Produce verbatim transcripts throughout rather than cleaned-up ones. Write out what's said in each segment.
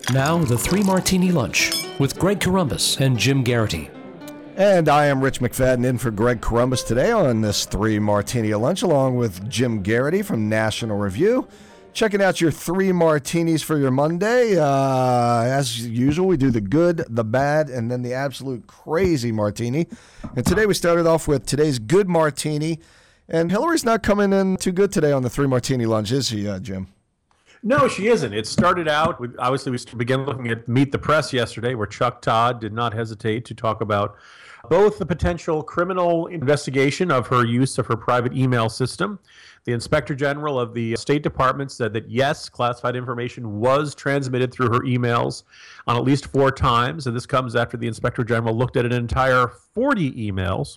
Now, the Three Martini Lunch with Greg Corombos and Jim Garrity. And I am Rich McFadden in for Greg Corombos today on this Three Martini Lunch, along with Jim Garrity from National Review. Checking out your three martinis for your Monday. Uh, as usual, we do the good, the bad, and then the absolute crazy martini. And today we started off with today's good martini. And Hillary's not coming in too good today on the Three Martini Lunch, is she, uh, Jim? No, she isn't. It started out with, obviously, we began looking at Meet the Press yesterday, where Chuck Todd did not hesitate to talk about both the potential criminal investigation of her use of her private email system. The Inspector General of the State Department said that, yes, classified information was transmitted through her emails on at least four times, and this comes after the Inspector General looked at an entire forty emails.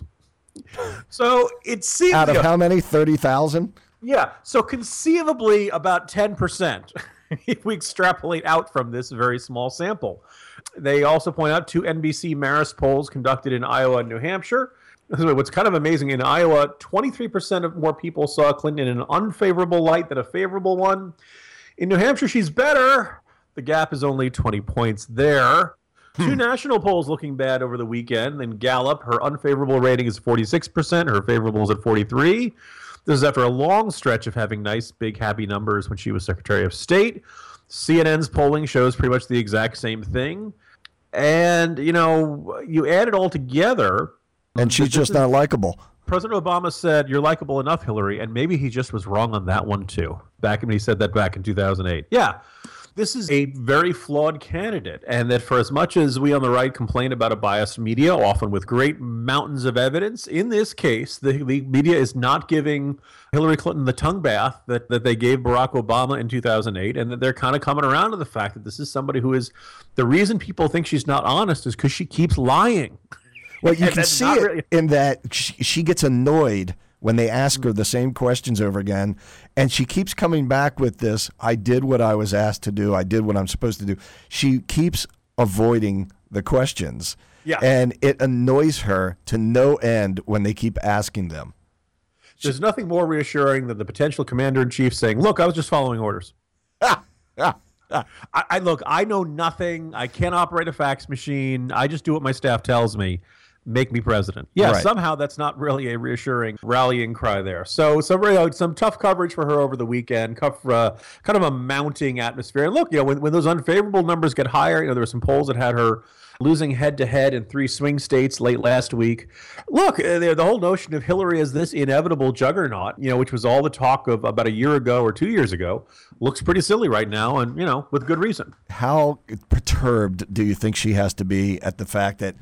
So it seems... Out of how many? thirty thousand? Yeah, so conceivably about ten percent if we extrapolate out from this very small sample. They also point out two N B C Marist polls conducted in Iowa and New Hampshire. What's kind of amazing, in Iowa, twenty-three percent of more people saw Clinton in an unfavorable light than a favorable one. In New Hampshire, she's better. The gap is only twenty points there. Hmm. Two national polls looking bad over the weekend. In Gallup, her unfavorable rating is forty-six percent. Her favorable is at forty-three percent. This is after a long stretch of having nice, big, happy numbers when she was Secretary of State. C N N's polling shows pretty much the exact same thing. And, you know, you add it all together. And she's just not likable. President Obama said, "You're likable enough, Hillary." And maybe he just was wrong on that one, too, back when he said that back in two thousand eight. Yeah. This is a very flawed candidate, and that for as much as we on the right complain about a biased media, often with great mountains of evidence, in this case, the, the media is not giving Hillary Clinton the tongue bath that, that they gave Barack Obama in two thousand eight, and that they're kind of coming around to the fact that this is somebody who is, the reason people think she's not honest is because she keeps lying. Well, you can see it really in that she, she gets annoyed when they ask her the same questions over again, and she keeps coming back with this, I did what I was asked to do, I did what I'm supposed to do. She keeps avoiding the questions, yeah. And it annoys her to no end when they keep asking them. There's nothing more reassuring than the potential commander-in-chief saying, look, I was just following orders. Ah, ah, ah. I, I Look, I know nothing, I can't operate a fax machine, I just do what my staff tells me. Make me president. Yeah, right. Somehow that's not really a reassuring rallying cry there. So, so you know, some tough coverage for her over the weekend, tough, uh, kind of a mounting atmosphere. And look, you know, when, when those unfavorable numbers get higher, you know, there were some polls that had her losing head-to-head in three swing states late last week. Look, uh, the whole notion of Hillary as this inevitable juggernaut, you know, which was all the talk of about a year ago or two years ago, looks pretty silly right now, and, you know, with good reason. How perturbed do you think she has to be at the fact that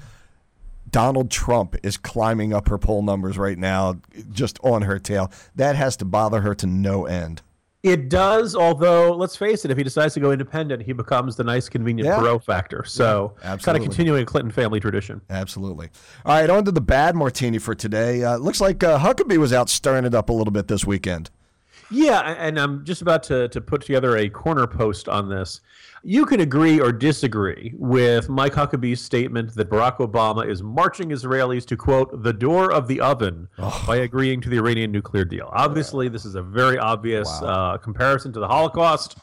Donald Trump is climbing up her poll numbers right now, just on her tail? That has to bother her to no end. It does, although, let's face it, if he decides to go independent, he becomes the nice, convenient yeah. Perot factor. So, yeah, kind of continuing a Clinton family tradition. Absolutely. All right, on to the bad martini for today. Uh, looks like uh, Huckabee was out stirring it up a little bit this weekend. Yeah, and I'm just about to, to put together a corner post on this. You can agree or disagree with Mike Huckabee's statement that Barack Obama is marching Israelis to, quote, the door of the oven oh. by agreeing to the Iranian nuclear deal. Obviously, this is a very obvious wow. uh, comparison to the Holocaust.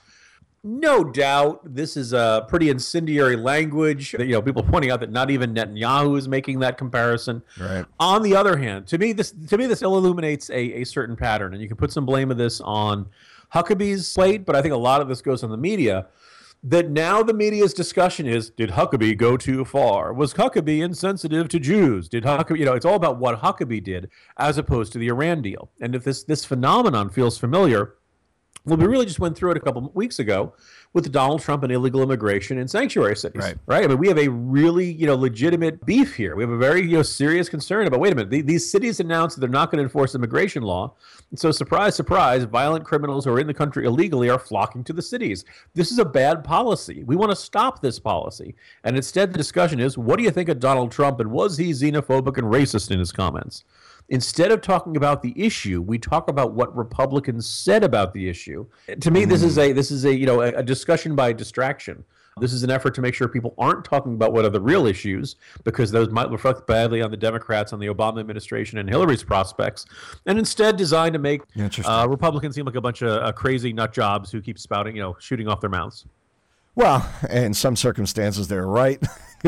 No doubt, this is a pretty incendiary language. You know, people pointing out that not even Netanyahu is making that comparison. Right. On the other hand, to me, this to me this illuminates a, a certain pattern, and you can put some blame of this on Huckabee's plate, but I think a lot of this goes on the media. That now the media's discussion is, did Huckabee go too far? Was Huckabee insensitive to Jews? Did Huckabee, you know, it's all about what Huckabee did as opposed to the Iran deal. And if this this phenomenon feels familiar, well, we really just went through it a couple of weeks ago with Donald Trump and illegal immigration in sanctuary cities, right? right? I mean, we have a really, you know, legitimate beef here. We have a very, you know, serious concern about, wait a minute, these cities announced that they're not going to enforce immigration law. And so, surprise, surprise, violent criminals who are in the country illegally are flocking to the cities. This is a bad policy. We want to stop this policy. And instead, the discussion is, what do you think of Donald Trump, and was he xenophobic and racist in his comments? Instead of talking about the issue, we talk about what Republicans said about the issue. To me, this is a this is a you know a, a discussion by distraction. This is an effort to make sure people aren't talking about what are the real issues, because those might reflect badly on the Democrats, on the Obama administration, and Hillary's prospects, and instead designed to make uh, Republicans seem like a bunch of uh, crazy nut jobs who keep spouting, you know, shooting off their mouths. Well, in some circumstances, they're right.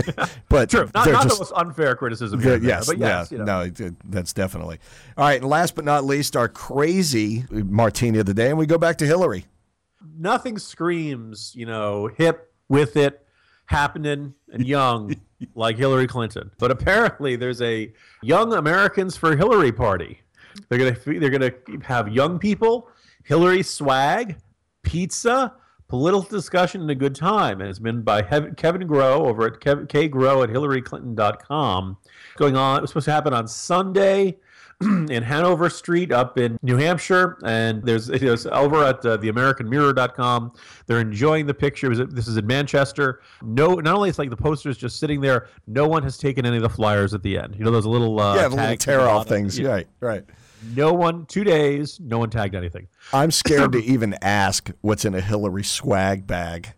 But True. Not, they're not just, the most unfair criticism they're- here, and there, yes, but yes, yeah, you know. no, it- that's definitely. All right, and last but not least, our crazy martini of the day, and we go back to Hillary. Nothing screams, you know, hip, with it, happening, and young like Hillary Clinton. But apparently, there's a Young Americans for Hillary party. They're gonna they're gonna have young people, Hillary swag, pizza, political discussion, and a good time. And it's been by Hev- Kevin Grow over at Kev- kgrow at hillary clinton dot com. Going on, it was supposed to happen on Sunday in Hanover Street up in New Hampshire, and there's it is over at uh, the american mirror dot com. They're enjoying the picture. This is in Manchester. No, not only it's like the posters just sitting there, no one has taken any of the flyers at the end. You know those little uh, yeah, the little tags at the tear off bottom? things. Yeah. Right, right. No one, two days, no one tagged anything. I'm scared to even ask what's in a Hillary swag bag.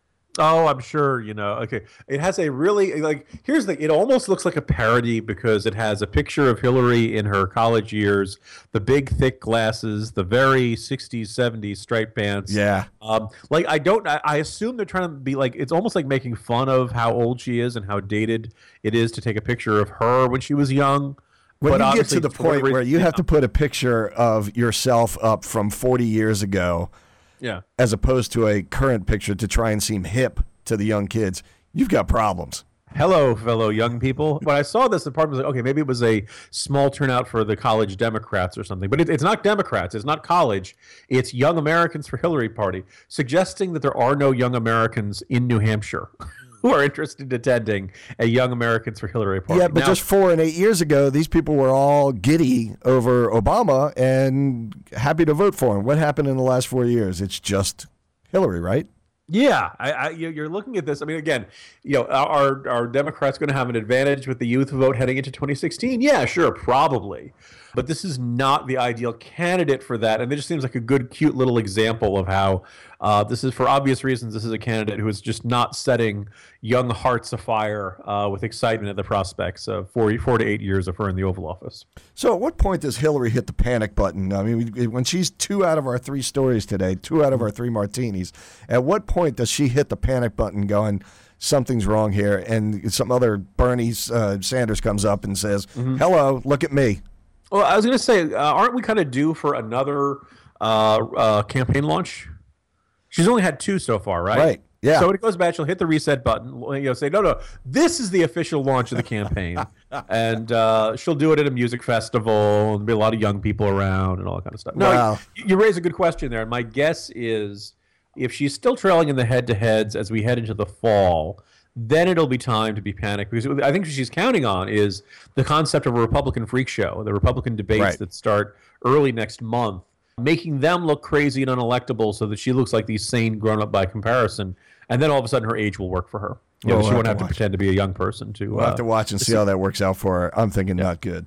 Oh, I'm sure, you know. Okay. It has a really, like, here's the, it almost looks like a parody because it has a picture of Hillary in her college years, the big, thick glasses, the very sixties, seventies striped pants. Yeah. Um, like, I don't, I, I assume they're trying to be like, it's almost like making fun of how old she is and how dated it is to take a picture of her when she was young. When But you get obviously, to the for whatever point where reason- you have to put a picture of yourself up from forty years ago Yeah. as opposed to a current picture to try and seem hip to the young kids, you've got problems. Hello, fellow young people. When I saw this, the part was like, okay, maybe it was a small turnout for the college Democrats or something. But it, it's not Democrats. It's not college. It's Young Americans for Hillary Party, suggesting that there are no young Americans in New Hampshire who are interested in attending a Young Americans for Hillary Party. Yeah, but Now- just four and eight years ago, these people were all giddy over Obama and happy to vote for him. What happened in the last four years? It's just Hillary, right? Yeah, I, I, you- you're looking at this. I mean, again, you know, are are Democrats going to have an advantage with the youth vote heading into twenty sixteen? Yeah, sure, probably. But this is not the ideal candidate for that, and it just seems like a good, cute little example of how uh, this is, for obvious reasons, this is a candidate who is just not setting young hearts afire uh, with excitement at the prospects of four, four to eight years of her in the Oval Office. So at what point does Hillary hit the panic button? I mean, we- when she's two out of our three stories today, two out of our three martinis, at what point does she hit the panic button going, something's wrong here, and some other Bernie uh, Sanders comes up and says, hello, look at me. Well, I was going to say, uh, aren't we kind of due for another uh, uh, campaign launch? She's only had two so far, right? Right, yeah. So when it goes back, she'll hit the reset button. You know, say, no, no, this is the official launch of the campaign, and uh, she'll do it at a music festival, and there'll be a lot of young people around, and all that kind of stuff. No, Wow. you, you raise a good question there. And my guess is, if she's still trailing in the head-to-heads as we head into the fall, then it'll be time to be panicked, because I think what she's counting on is the concept of a Republican freak show, the Republican debates Right. that start early next month, making them look crazy and unelectable so that she looks like the sane grown-up by comparison, and then all of a sudden her age will work for her. You know, We'll she have won't to have to watch. pretend to be a young person to. We'll uh, have to watch and see how that works out for her. I'm thinking not good.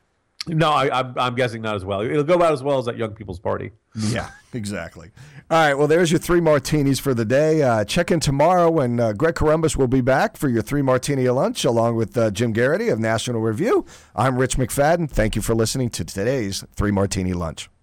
No, I, I'm, I'm guessing not as well. It'll go about as well as that young people's party. Yeah, exactly. All right, well, there's your three martinis for the day. Uh, check in tomorrow when uh, Greg Corombos will be back for your three martini lunch, along with uh, Jim Garrity of National Review. I'm Rich McFadden. Thank you for listening to today's Three Martini Lunch.